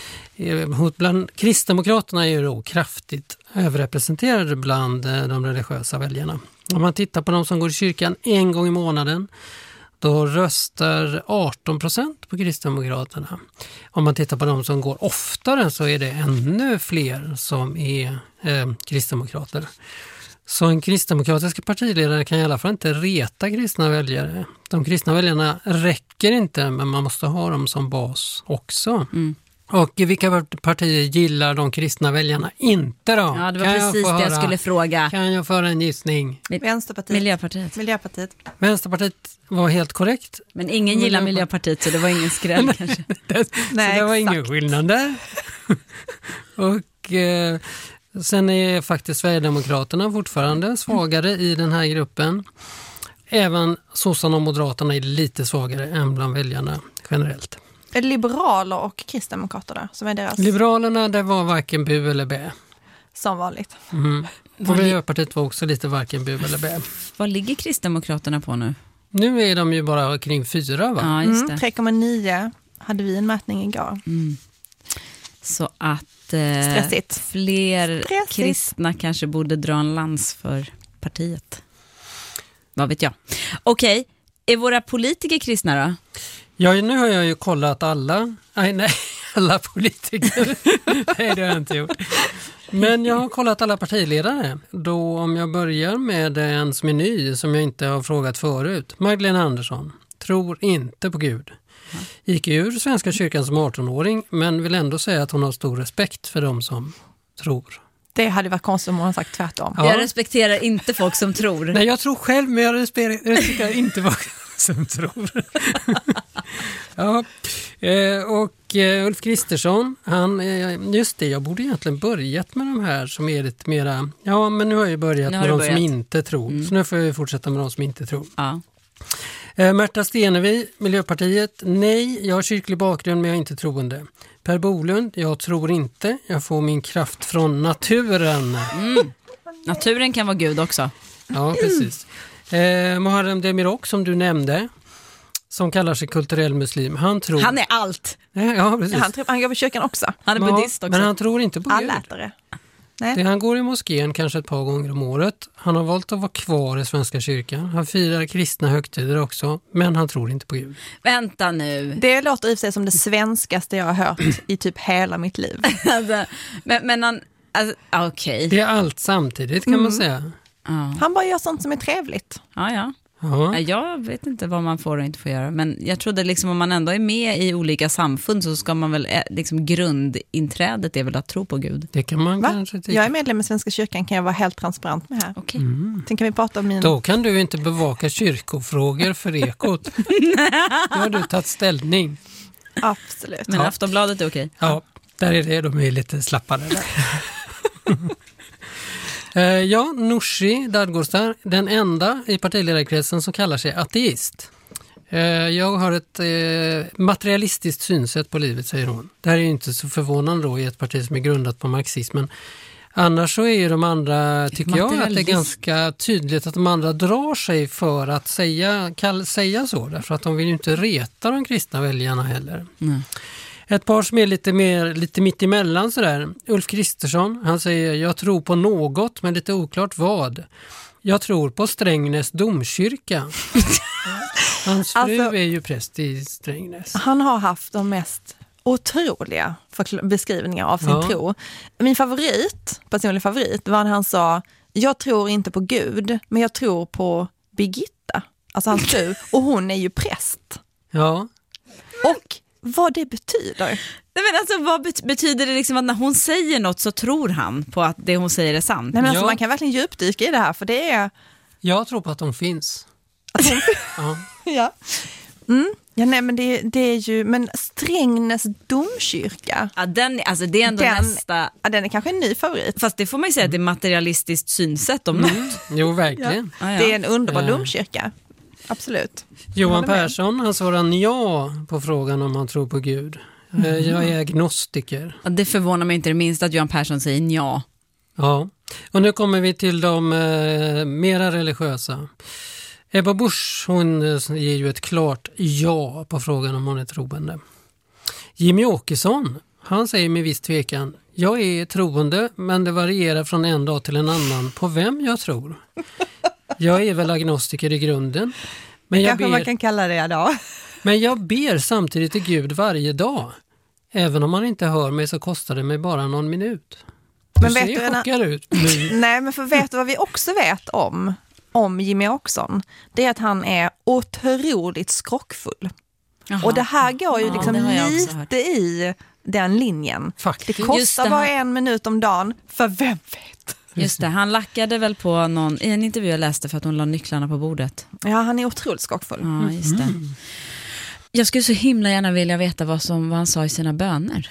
Speaker 4: bland kristdemokraterna är ju då kraftigt överrepresenterade bland de religiösa väljarna. Om man tittar på de som går i kyrkan en gång i månaden, då röstar 18% på kristdemokraterna. Om man tittar på de som går oftare så är det ännu fler som är kristdemokrater. Så en kristdemokratisk partiledare kan i alla fall inte reta kristna väljare. De kristna väljarna räcker inte, men man måste ha dem som bas också. Mm. Och vilka partier gillar de kristna väljarna inte då?
Speaker 1: Ja, det var precis det jag skulle fråga.
Speaker 4: Kan jag föra en gissning?
Speaker 6: Miljöpartiet.
Speaker 4: Vänsterpartiet var helt korrekt.
Speaker 1: Men ingen gillar Miljöpartiet, så det var ingen skräll kanske.
Speaker 4: Nej, det var ingen skillnad där. Och sen är faktiskt Sverigedemokraterna fortfarande svagare i den här gruppen. Även sossarna och moderaterna är lite svagare än bland väljarna generellt.
Speaker 6: Är det liberaler och kristdemokrater där som är deras?
Speaker 4: Liberalerna, det var varken bu eller bä.
Speaker 6: Som vanligt.
Speaker 4: Mm. Och Miljöpartiet var också lite varken bu eller bä.
Speaker 1: Vad ligger kristdemokraterna på nu?
Speaker 4: Nu är de ju bara kring 4, va?
Speaker 1: Ja, just det.
Speaker 6: 3,9 hade vi en mätning igår.
Speaker 1: Mm. Så att fler kristna kanske borde dra en lans för partiet. Vad vet jag. Okej, är våra politiker kristna då?
Speaker 4: Ja, nu har jag ju kollat alla politiker. Nej, det har jag inte gjort. Men jag har kollat alla partiledare. Då om jag börjar med en som är ny, som jag inte har frågat förut. Magdalena Andersson tror inte på Gud. Gick ur Svenska kyrkan som 18-åring, men vill ändå säga att hon har stor respekt för dem som tror.
Speaker 6: Det hade varit konstigt om hon har sagt tvärtom.
Speaker 1: Ja. Jag respekterar inte folk som tror.
Speaker 4: Nej, jag tror själv, men jag respekterar inte folk som tror. Ja. Och Ulf Kristersson, just det, jag borde egentligen börjat med de här som är lite mera, ja, men nu har jag börjat med de som inte tror. Så nu får jag fortsätta med de som inte tror.
Speaker 1: Ja.
Speaker 4: Märta Stenevi, Miljöpartiet, nej, jag har kyrklig bakgrund men jag är inte troende. Per Bolund, jag tror inte, jag får min kraft från naturen.
Speaker 1: Naturen kan vara Gud också.
Speaker 4: Ja, precis. Muharrem Demirok, som du nämnde, som kallar sig kulturell muslim, han tror...
Speaker 6: Han är allt.
Speaker 4: Ja, precis.
Speaker 6: Han går på kyrkan också.
Speaker 1: Han är buddhist också.
Speaker 4: Men han tror inte på Gud.
Speaker 6: Allätare. Nej.
Speaker 4: Han går i moskén kanske ett par gånger om året. Han har valt att vara kvar i Svenska kyrkan. Han firar kristna högtider också, men han tror inte på Gud.
Speaker 1: Vänta nu.
Speaker 6: Det låter i sig som det svenskaste jag har hört i typ hela mitt liv.
Speaker 1: men han... Alltså, okej.
Speaker 4: Det är allt samtidigt kan man säga.
Speaker 6: Han bara gör sånt som är trevligt.
Speaker 1: Ja. Jag vet inte vad man får och inte får göra. Men jag trodde liksom om man ändå är med i olika samfund så ska man väl liksom grundinträdet är väl att tro på Gud.
Speaker 4: Det kan man kanske tycka.
Speaker 6: Jag är medlem i Svenska kyrkan, kan jag vara helt transparent med här.
Speaker 1: Okej.
Speaker 6: Sen kan vi prata om
Speaker 4: Då kan du inte bevaka kyrkofrågor för Ekot. Då har du tagit ställning.
Speaker 6: Absolut.
Speaker 1: Men Aftonbladet är okej.
Speaker 4: Ja, där är det. De är lite slappare där. Nooshi Dadgostar, den enda i partiledarkretsen som kallar sig ateist. Jag har ett materialistiskt synsätt på livet, säger hon. Det här är ju inte så förvånande då i ett parti som är grundat på marxismen. Annars så är ju de andra, tycker jag, att det är ganska tydligt att de andra drar sig för att säga så. Därför att de vill ju inte reta de kristna väljarna heller. Ett par som är lite mitt emellan sådär. Ulf Kristersson, han säger jag tror på något men lite oklart vad. Jag tror på Strängnäs domkyrka. Hans fru är ju präst i Strängnäs.
Speaker 6: Han har haft de mest otroliga beskrivningar av sin tro. Min personlig favorit var när han sa jag tror inte på Gud men jag tror på Birgitta, alltså hans fru, och hon är ju präst.
Speaker 4: Ja.
Speaker 6: Och vad det betyder.
Speaker 1: Nej, men alltså, vad betyder det liksom att när hon säger något så tror han på att det hon säger är sant?
Speaker 6: Nej, men alltså, man kan verkligen djupdyka i det här för det är...
Speaker 4: Jag tror på att de finns.
Speaker 6: Ja. Ja, nej, men det är ju... Men Strängnäs domkyrka...
Speaker 1: Ja, det är ändå nästa...
Speaker 6: Ja, den är kanske en ny favorit.
Speaker 1: Fast det får man ju säga att det är materialistiskt synsätt om något.
Speaker 4: Jo, verkligen.
Speaker 6: Ja. Det är en underbar domkyrka. Absolut.
Speaker 4: Johan Persson, han svarar ja på frågan om han tror på Gud. Jag är agnostiker.
Speaker 1: Ja, det förvånar mig inte det minst att Johan Persson säger ja.
Speaker 4: Ja, och nu kommer vi till de mera religiösa. Ebba Busch, hon ger ju ett klart ja på frågan om hon är troende. Jimmy Åkesson, han säger med viss tvekan jag är troende men det varierar från en dag till en annan på vem jag tror. Jag är väl agnostiker i grunden. Men
Speaker 6: kanske man kan kalla det då.
Speaker 4: Men jag ber samtidigt till Gud varje dag. Även om man inte hör mig så kostar det mig bara någon minut.
Speaker 6: Men vet du chockad
Speaker 4: ut.
Speaker 6: Nej, men för vet du vad vi också vet om Jimmy Åkesson? Det är att han är otroligt skrockfull. Jaha. Och det här går ju liksom lite i den linjen.
Speaker 4: Faktiskt.
Speaker 6: Det kostar bara 1 minut om dagen, för vem vet?
Speaker 1: Just det, han lackade väl på någon i en intervju jag läste för att hon la nycklarna på bordet.
Speaker 6: Ja, han är otroligt skrockfull.
Speaker 1: Ja, just det. Jag skulle så himla gärna vilja veta vad han sa i sina böner.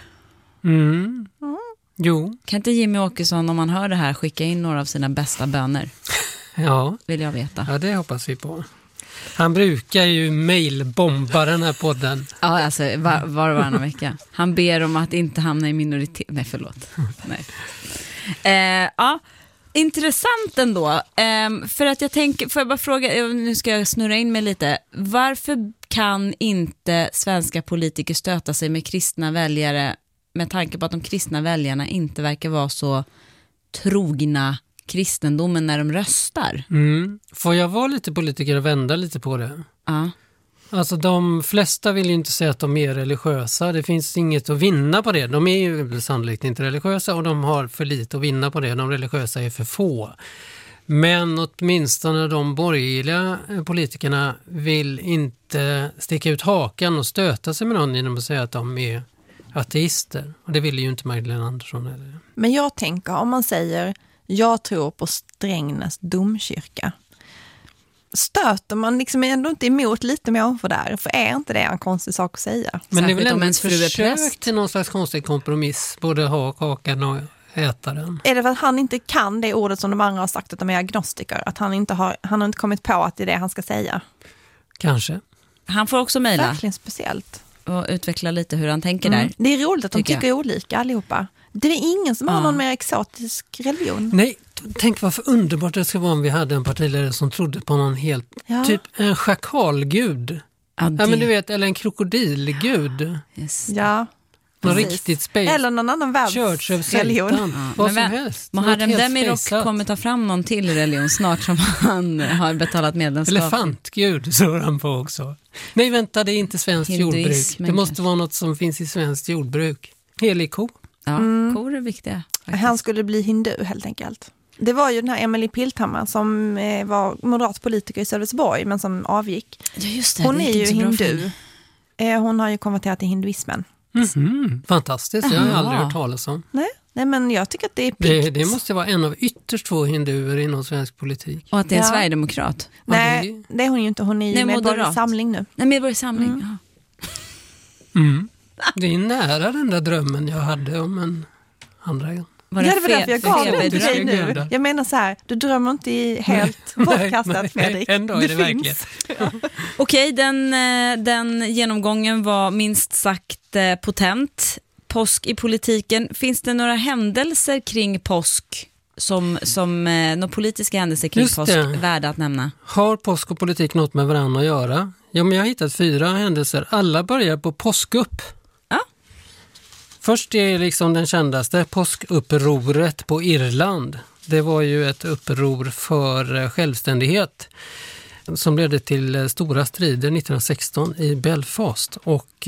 Speaker 4: Jo.
Speaker 1: Kan inte Jimmy Åkesson, om man hör det här, skicka in några av sina bästa böner?
Speaker 4: Ja.
Speaker 1: Vill jag veta.
Speaker 4: Ja, det hoppas vi på. Han brukar ju mejlbomba den här podden.
Speaker 1: Ja, alltså varannan vecka. Han ber om att inte hamna i minoritet. Nej, förlåt. Nej. Ja, intressant ändå. För att jag tänker, får jag bara fråga, nu ska jag snurra in mig lite. Varför kan inte svenska politiker stöta sig med kristna väljare med tanke på att de kristna väljarna inte verkar vara så trogna kristendomen när de röstar?
Speaker 4: Får jag vara lite politiker och vända lite på det?
Speaker 1: Ja.
Speaker 4: Alltså de flesta vill ju inte säga att de är religiösa. Det finns inget att vinna på det. De är ju sannolikt inte religiösa och de har för lite att vinna på det. De religiösa är för få. Men åtminstone de borgerliga politikerna vill inte sticka ut hakan och stöta sig med någon genom att säga att de är ateister. Och det vill ju inte Magdalena Andersson heller.
Speaker 6: Men jag tänker, om man säger jag tror på Strängnäs domkyrka, stöter man liksom ändå inte emot lite mer där, för är inte det en konstig sak att säga?
Speaker 4: Men det är väl ändå
Speaker 1: ens
Speaker 4: ett försök till någon slags konstig kompromiss, både ha kakan och äta den.
Speaker 6: Är det för att han inte kan det ordet som de andra har sagt, att de är agnostiker? Att han har inte kommit på att det är det han ska säga?
Speaker 4: Kanske.
Speaker 1: Han får också mejla.
Speaker 6: Verkligen speciellt.
Speaker 1: Och utveckla lite hur han tänker där.
Speaker 6: Det är roligt att de tycker olika allihopa. Det är ingen som har någon mer exotisk religion.
Speaker 4: Nej, tänk vad för underbart det skulle vara om vi hade en partiledare som trodde på någon helt, typ en schakalgud. Ja, men du vet, eller en krokodilgud.
Speaker 1: Yes.
Speaker 6: Ja.
Speaker 4: Någon riktigt space.
Speaker 6: Eller någon annan världsreligion.
Speaker 4: Vad som helst.
Speaker 1: Muharrem Demirok kommer ta fram någon till religion snart som han har betalat medlemskap.
Speaker 4: Elefantgud står han på också. Nej, vänta, det är inte svenskt jordbruk. Det måste vara något som finns i svenskt jordbruk. Helig ko.
Speaker 1: Ja, kor är viktiga. Faktiskt.
Speaker 6: Han skulle bli hindu helt enkelt. Det var ju den här Emily Pilthammar som var moderat politiker i Sölvesborg men som avgick.
Speaker 1: Ja, just det.
Speaker 6: Hon
Speaker 1: det
Speaker 6: är ju hindu. Hon har ju konverterat till hinduismen.
Speaker 4: Fantastiskt, jag har aldrig hört talas om.
Speaker 6: Nej, men jag tycker att det är pikt.
Speaker 4: Det måste vara en av ytterst få hinduer inom svensk politik.
Speaker 1: Och att det är en Sverigedemokrat.
Speaker 6: Nej, det är hon ju inte. Hon är ju Medborgerlig Samling nu.
Speaker 1: Nej, Medborgerlig Samling,
Speaker 4: Det är nära den där drömmen jag hade om en andra.
Speaker 6: Var det var därför jag gav det till dig nu. Jag menar så här, du drömmer inte i helt bortkastat, Fredrik.
Speaker 4: Ändå är det verkligt.
Speaker 1: Okej, den genomgången var minst sagt potent. påsk i politiken. Finns det några händelser kring påsk som några politiska händelser kring påsk värda att nämna?
Speaker 4: Har påsk och politik något med varandra att göra? Ja, men jag har hittat 4 händelser. Alla börjar på påskupp.
Speaker 1: Ja.
Speaker 4: Först är liksom den kändaste, påskupproret på Irland. Det var ju ett uppror för självständighet som ledde till stora strider 1916 i Belfast. Och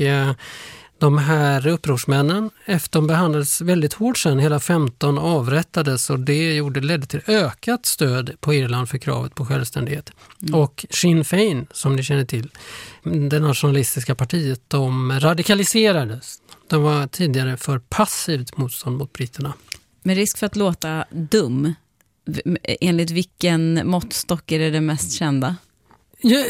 Speaker 4: de här upprorsmännen, efter de behandlades väldigt hårt sen, hela 15 avrättades, och det ledde till ökat stöd på Irland för kravet på självständighet. Och Sinn Féin, som ni känner till, det nationalistiska partiet, de radikaliserades. De var tidigare för passivt motstånd mot britterna.
Speaker 1: Med risk för att låta dum, enligt vilken måttstock är det mest kända?
Speaker 4: Ja,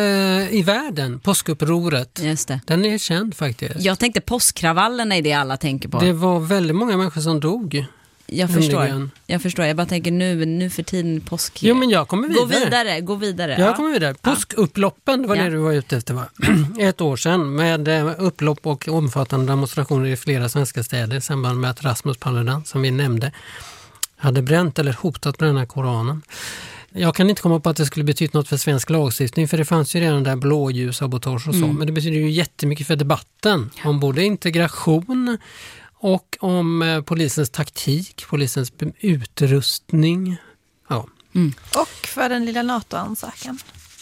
Speaker 4: i världen, påskupproret.
Speaker 1: Just det.
Speaker 4: Den är känd faktiskt.
Speaker 1: Jag tänkte påskkravallerna är det alla tänker på.
Speaker 4: Det var väldigt många människor som dog.
Speaker 1: Jag förstår. Jag bara tänker nu för tiden påsk.
Speaker 4: Jo, men jag kommer vidare.
Speaker 1: Gå vidare.
Speaker 4: Jag kommer vidare. Påskupploppen var det du var ute efter, va? 1 år sedan med upplopp och omfattande demonstrationer i flera svenska städer i samband med att Rasmus Paludan, som vi nämnde, hade bränt eller hotat bränna Koranen. Jag kan inte komma på att det skulle betyda något för svensk lagstiftning, för det fanns ju redan där blåljussabotage och så. Men det betyder ju jättemycket för debatten om både integration och om polisens taktik, polisens utrustning. Ja.
Speaker 6: Och för den lilla NATO-ansökan.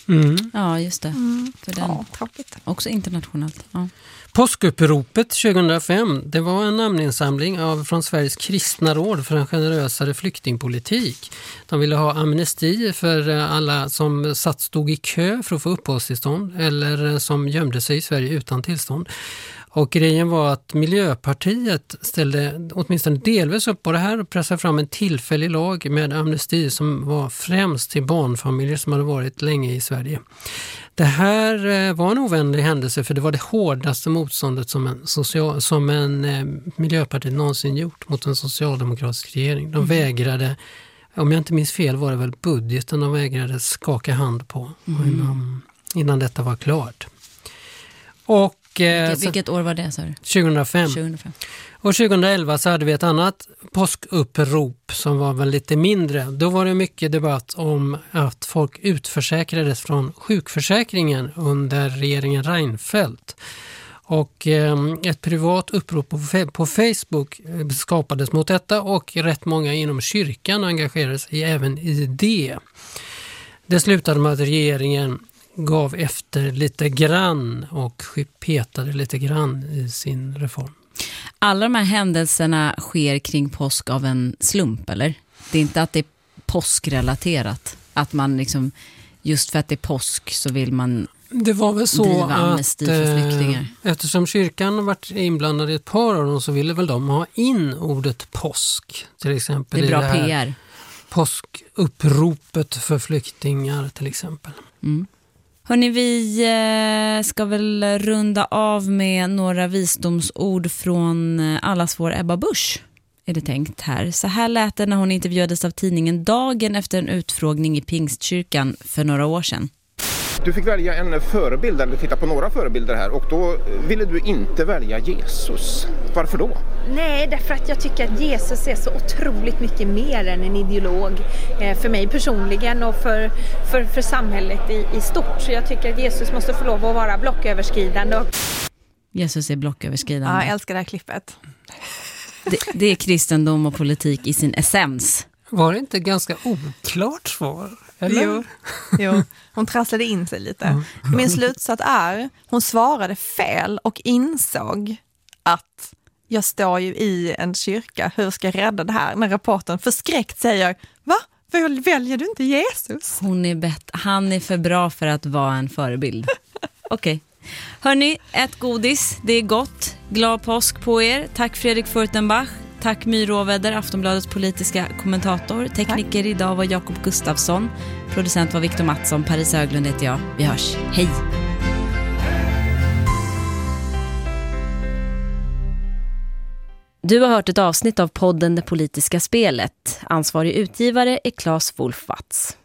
Speaker 1: Ja, just det. För den.
Speaker 6: Tråkigt.
Speaker 1: Också internationellt. Ja.
Speaker 4: Påskuppropet 2005, det var en namninsamling från Sveriges kristna råd för en generösare flyktingpolitik. De ville ha amnesti för alla som stod i kö för att få uppehållstillstånd eller som gömde sig i Sverige utan tillstånd. Och grejen var att Miljöpartiet ställde åtminstone delvis upp på det här och pressade fram en tillfällig lag med amnesti som var främst till barnfamiljer som hade varit länge i Sverige. Det här var en ovänlig händelse, för det var det hårdaste motståndet som en Miljöpartiet någonsin gjort mot en socialdemokratisk regering. De vägrade, om jag inte minns fel var det väl budgeten de vägrade skaka hand på innan detta var klart. Och
Speaker 1: vilket år var det, sa du?
Speaker 4: 2005. Och 2011 så hade vi ett annat påskupprop som var väl lite mindre. Då var det mycket debatt om att folk utförsäkrades från sjukförsäkringen under regeringen Reinfeldt. Och ett privat upprop på Facebook skapades mot detta, och rätt många inom kyrkan engagerade sig även i det. Det slutade med att regeringen gav efter lite grann och petade lite grann i sin reform.
Speaker 1: Alla de här händelserna sker kring påsk av en slump, eller? Det är inte att det är påskrelaterat. Att man liksom, just för att det är påsk så vill man
Speaker 4: det var väl så
Speaker 1: driva amnesti för flyktingar.
Speaker 4: Eftersom kyrkan har varit inblandad i ett par av dem så ville väl de ha in ordet påsk. Till exempel
Speaker 1: det är bra
Speaker 4: i det här
Speaker 1: PR.
Speaker 4: Påskuppropet för flyktingar till exempel.
Speaker 1: Hörrni, vi ska väl runda av med några visdomsord från allas vår Ebba Busch, är det tänkt här. Så här lät det när hon intervjuades av tidningen dagen efter en utfrågning i Pingstkyrkan för några år sedan.
Speaker 11: Du fick välja en förebild, eller titta på några förebilder här, och då ville du inte välja Jesus. Varför då?
Speaker 12: Nej, därför att jag tycker att Jesus är så otroligt mycket mer än en ideolog för mig personligen och för samhället i stort. Så jag tycker att Jesus måste få lov att vara blocköverskridande.
Speaker 1: Jesus är blocköverskridande.
Speaker 6: Ja, jag älskar det här klippet.
Speaker 1: Det är kristendom och politik i sin essens.
Speaker 4: Var det inte ganska oklart svar? Eller?
Speaker 6: Jo, hon trasslade in sig lite. Min slutsats är, hon svarade fel och insåg att jag står ju i en kyrka, hur ska jag rädda det här? När rapporten förskräckt säger, va? Väljer du inte Jesus?
Speaker 1: Han är för bra för att vara en förebild. Okej. Hörrni, ett godis, det är gott. Glad påsk på er. Tack Fredrik Furtenbach. Tack My Råväder, Aftonbladets politiska kommentator. Tekniker idag var Jakob Gustafsson. Producent var Victor Mattsson. Paris Höglund heter jag. Vi hörs. Hej! Du har hört ett avsnitt av podden Det politiska spelet. Ansvarig utgivare är Claes Wolfwatz.